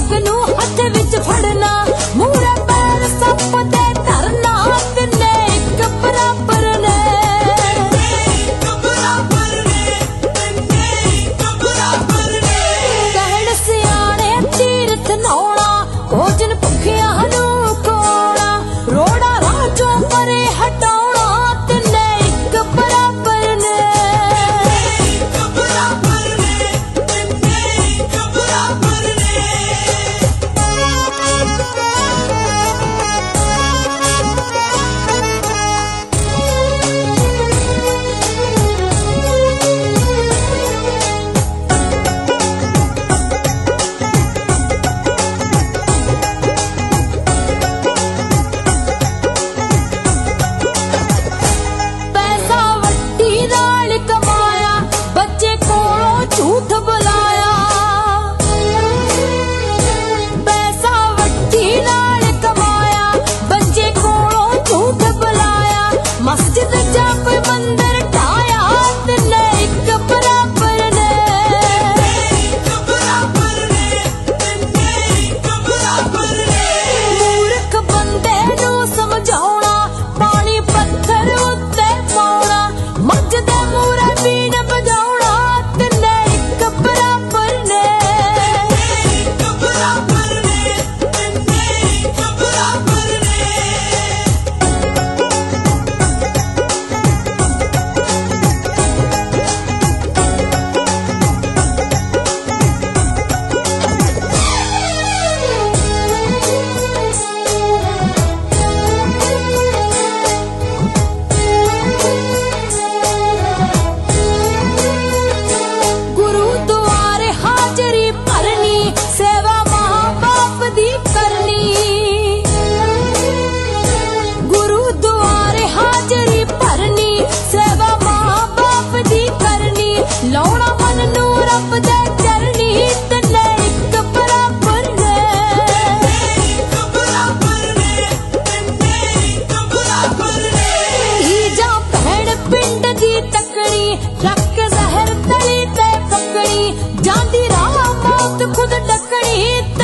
पग नू हथ विच फड़ना मूरे पैर सप ते धरना तिन्ने एक बराबर ने कहण सियाणे तीरथ नौना भोजन भुखिया नू खोना रोड़ा राजों परे हटाउणा तिन्ने एक बराबर ने झूठ बुलाया पैसा वट्टी नाल कमाया बच्चे कोलों झूठ बुलाया मस्जिद जा कोई मंदिर ढाया तिन्ने एक बराबर ने मूर्ख बंदे नू समझाउणा पानी पत्थर उत्ते पाउणा मझ दे मूरे बीन बजाउणा तिन्ने लौड़ा मन नू रब दे चरनी तिन्ने एक बराबर ने ईजा भैण पिंड दी तकड़ी रख जहर तली ते पकड़ी जांदी राह मौत खुद डकड़ी